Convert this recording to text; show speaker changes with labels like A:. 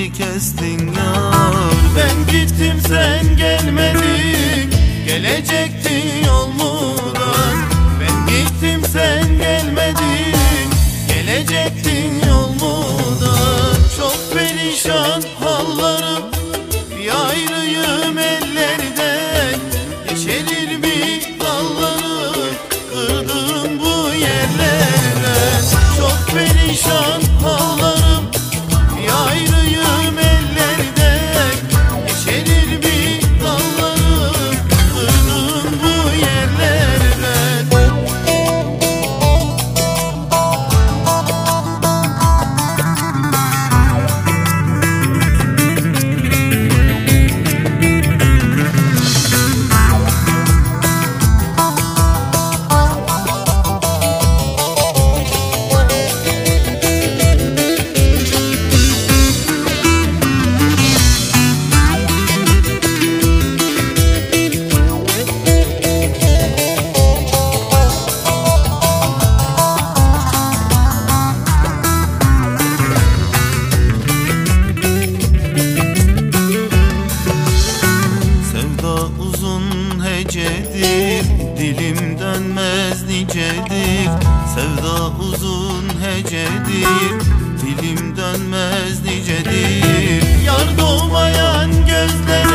A: ümidi kestin yar. Ben gittim sen gelmedin, gelecektin yolmudan. Ben gittim sen gelmedin, gelecektin yolmudan. Çok perişan hallarım, bir ayrıyım ellerden. Yeşerir mi dallarım, kırdım bu yerlerden. Çok perişan hallarım, bir ayrıyım ellerden. Yeşerir mi dallarım, kırdım bu yerlerden. Hecedir, dilim dönmez nicedir. Sevda uzun hecedir, dilim dönmez nicedir. Yar doğmayan gözler